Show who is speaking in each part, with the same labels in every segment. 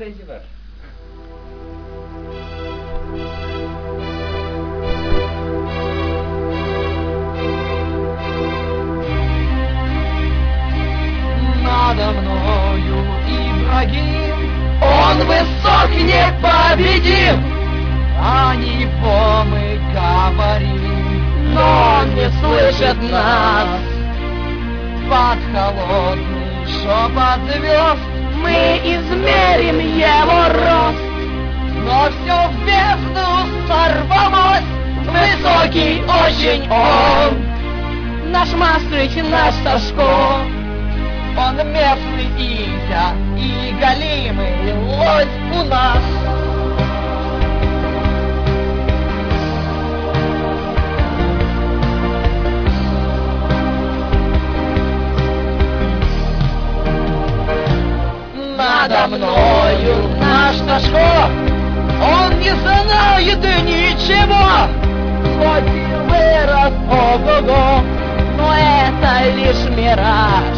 Speaker 1: третий верш.
Speaker 2: Надо мною Ибрагим, он высок непобедим, о него мы говорим, но он не слышит нас. Под холодный шепот звезд мы измерим его рост, но все в бездну сорвалось, высокий очень он. Наш Мастрич, наш Сашко, он местный Изя и голимый лось у нас. Надо мною наш Сашко, он не знает ничего, хоть и вырос ого-го, но это лишь мираж.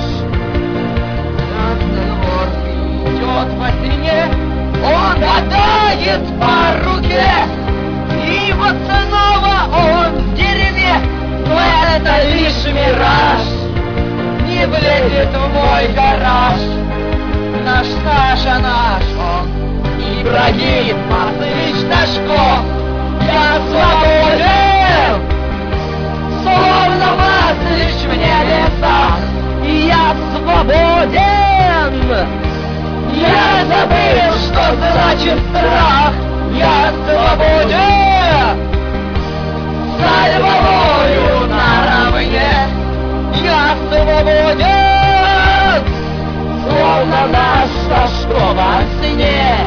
Speaker 2: Идет во сне, он гадает по руке, и вот снова он в деревне, но это лишь мираж. Не влезет в мой гараж наш Саша, наш он, Ибрагим Мастрич Ташко. Я свободен, словно Мастрич в небесах, я свободен. Я забыл, что значит страх, я свободен. С Львовою наравне, я свободен, словно наш Сашко во сне.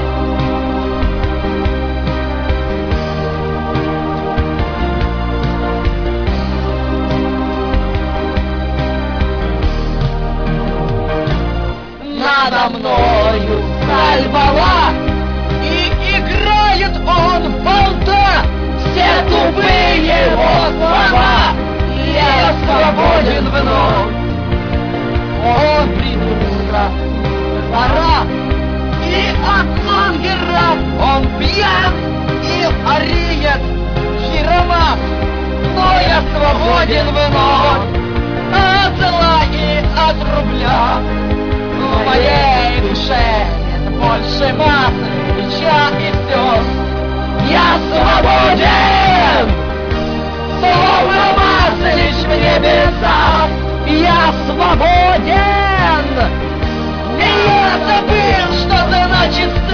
Speaker 2: Надо мною сальвала, и играет он в болта. Все тупые его слова, я свободен вновь. Он придурка, пора, и от Лангера он пьян и ориет хиромат. Но я свободен вновь от зла и от рубля. В моей душе нет больше Мастрича и слез. Я свободен, словно Мастрич в небесах. Я свободен, и я забыл, что значит